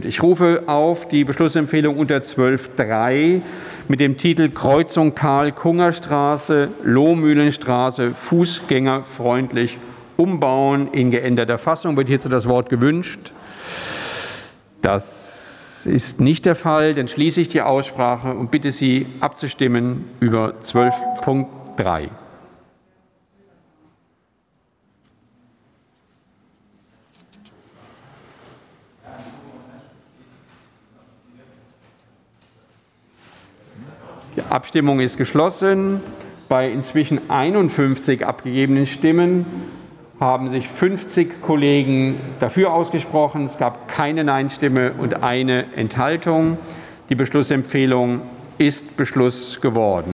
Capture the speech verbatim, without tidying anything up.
Ich rufe auf die Beschlussempfehlung unter zwölf Punkt drei mit dem Titel Kreuzung Karl-Kunger-Straße, Lohmühlenstraße, fußgängerfreundlich umbauen in geänderter Fassung. Wird hierzu das Wort gewünscht? Das ist nicht der Fall. Dann schließe ich die Aussprache und bitte Sie abzustimmen über zwölf Punkt drei. Die Abstimmung ist geschlossen. Bei inzwischen einundfünfzig abgegebenen Stimmen haben sich fünfzig Kollegen dafür ausgesprochen. Es gab keine Nein-Stimme und eine Enthaltung. Die Beschlussempfehlung ist Beschluss geworden.